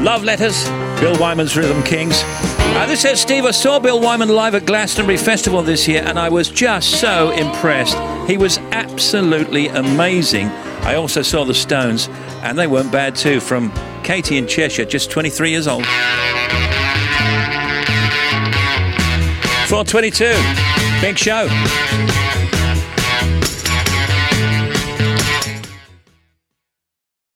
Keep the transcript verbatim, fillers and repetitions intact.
Love Letters, Bill Wyman's Rhythm Kings. Uh, this says, Steve, I saw Bill Wyman live at Glastonbury Festival this year and I was just so impressed. He was absolutely amazing. I also saw the Stones and they weren't bad too, from Katie in Cheshire, just twenty-three years old. four twenty-two, big show.